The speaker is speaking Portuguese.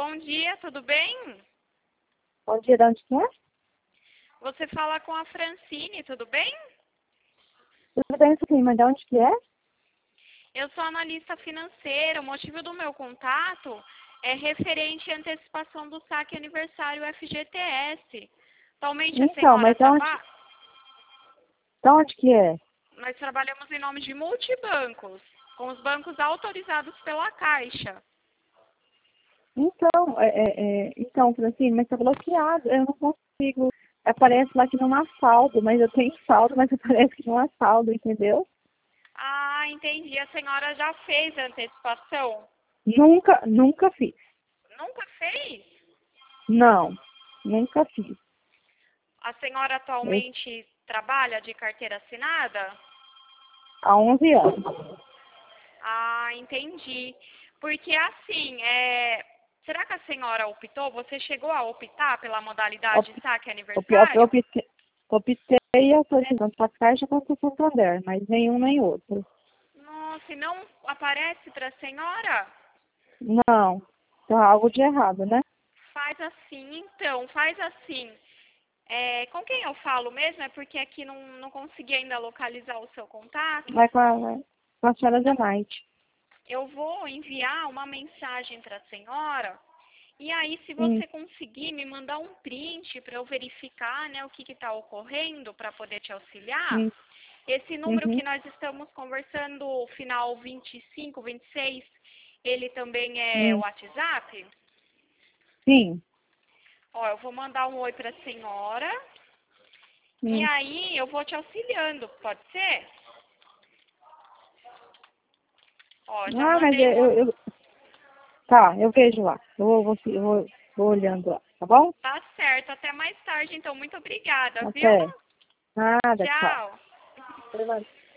Bom dia, tudo bem? Bom dia, de onde que é? Você fala com a Francine, tudo bem? Tudo bem, sim, mas de onde que é? Eu sou analista financeira. O motivo do meu contato é referente à antecipação do saque aniversário FGTS. Atualmente a Então, senhora mas trabalha... de onde que é? Nós trabalhamos em nome de multibancos, com os bancos autorizados pela Caixa. Então, Francine, mas está bloqueado, eu não consigo. Aparece lá que não há saldo, mas eu tenho saldo, mas aparece que não há saldo, entendeu? Ah, entendi. A senhora já fez a antecipação? Nunca fiz. Nunca fez? Não, nunca fiz. A senhora atualmente trabalha de carteira assinada? Há 11 anos. Ah, entendi. Porque assim, será que a senhora optou? Você chegou a optar pela modalidade Op- saque op- aniversário? Optei e autorizando para a Caixa para o Santander, mas nenhum nem outro. Nossa, e não aparece para a senhora? Não, então algo de errado, né? Faz assim, então, faz assim. Com quem eu falo mesmo? É porque aqui não consegui ainda localizar o seu contato. Vai com a senhora Zenaide. Eu vou enviar uma mensagem para a senhora. E aí, se Hum, você conseguir me mandar um print para eu verificar, né, o que está ocorrendo para poder te auxiliar, hum, esse número uhum, que nós estamos conversando, final 25, 26, ele também é o hum. WhatsApp? Sim. Ó, eu vou mandar um oi para a senhora e Hum. aí eu vou te auxiliando, pode ser? Ó, já Ah, mas mandei um... tá, eu vejo lá. Eu vou olhando lá, tá bom? Tá certo, até mais tarde, então muito obrigada, viu? Até. Nada, tchau. Tchau.